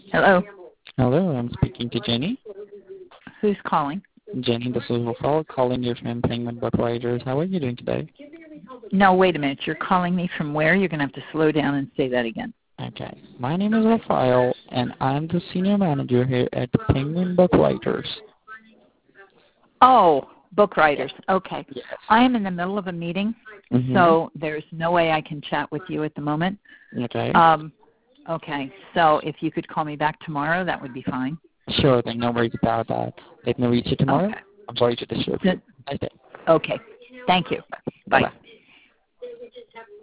Hello. Hello, I'm speaking to Jenny. Who's calling? Jenny, this is Rafael calling you from Penguin Book Writers. How are you doing today? No, wait a minute. You're calling me from where? You're going to have to slow down and say that again. Okay. My name is Rafael, and I'm the senior manager here at Penguin Book Writers. Oh, book writers. Okay. Yes. I am in the middle of a meeting, so there's no way I can chat with you at the moment. Okay. Okay. So if you could call me back tomorrow, that would be fine. Sure thing. No worries about that. Let me reach you tomorrow. Okay. I'm sorry to disturb you. Nice day. Okay. Thank you. Bye. Bye-bye.